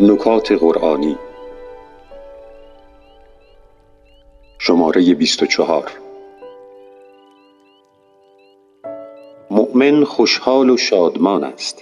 نکات قرآنی شماره 24. مؤمن خوشحال و شادمان است.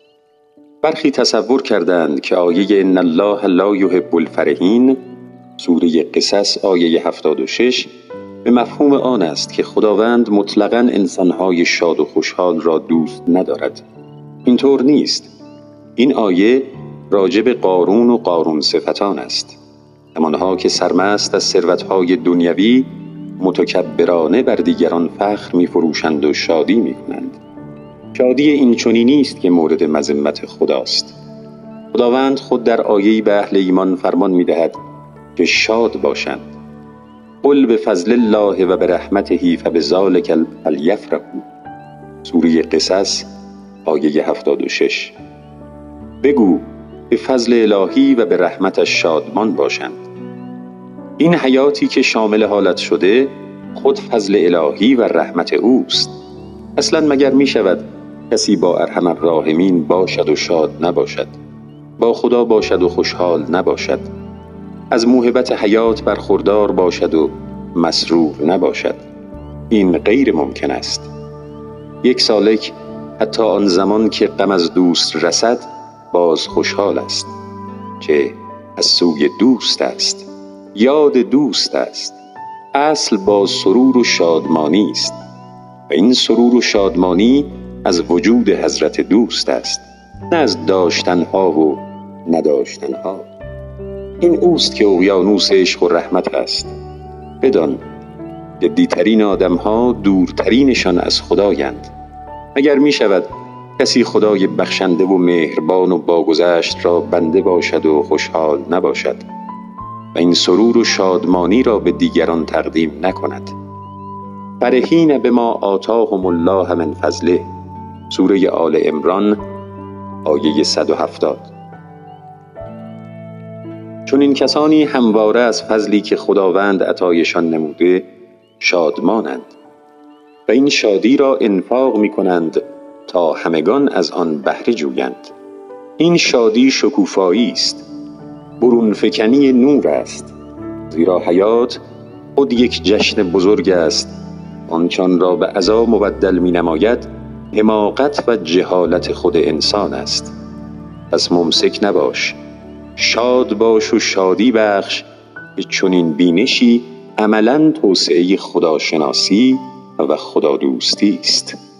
برخی تصور کردند که آیه ان الله لا یحب الفرحین سوره قصص آیه 76 به مفهوم آن است که خداوند مطلقاً انسانهای شاد و خوشحال را دوست ندارد. اینطور نیست. این آیه راجب قارون و قارون صفتان است. همانها که سرمست از ثروتهای دنیوی متکبرانه بر دیگران فخر می‌فروشند و شادی می‌کنند. شادی این چنینی است که مورد مذمت خداست. خداوند خود در آیه‌ای به اهل ایمان فرمان می‌دهد که شاد باشند. قل بفضل الله و برحمته فبذلک فلیفرحوا سوره قصص آیه 76. بگو به فضل الهی و به رحمتش شادمان باشند. این حیاتی که شامل حالت شده خود فضل الهی و رحمت اوست. اصلا مگر می شود کسی با ارحم الراحمین باشد و شاد نباشد، با خدا باشد و خوشحال نباشد، از موهبت حیات برخوردار باشد و مسرور نباشد؟ این غیر ممکن است. یک سالک حتی آن زمان که غم از دوست رسد باز خوشحال است، که از سوی دوست است، یاد دوست است. اصل با سرور و شادمانی است و این سرور و شادمانی از وجود حضرت دوست است، نه از داشتنها و نداشتنها. این اوست که اقیانوس عشق و رحمت است. بدان جدیترین آدمها دورترینشان از خدایند. اگر می شود کسی خدای بخشنده و مهربان و باگذشت را بنده باشد و خوشحال نباشد و این سرور و شادمانی را به دیگران تقدیم نکند؟ فرحین بما آتاهم الله من فضله سوره آل عمران آیه 170. چون این کسانی همواره از فضلی که خداوند عطایشان نموده شادمانند و این شادی را انفاق می کنند تا همگان از آن بهره جویند. این شادی شکوفایی است، برون فکنی نور است، زیرا حیات خود یک جشن بزرگ است. آنچان را به عزا مبدل می نماید حماقت و جهالت خود انسان است. پس ممسک نباش، شاد باش و شادی بخش که چنین بینشی عملاً توسعه خداشناسی و خدادوستی است.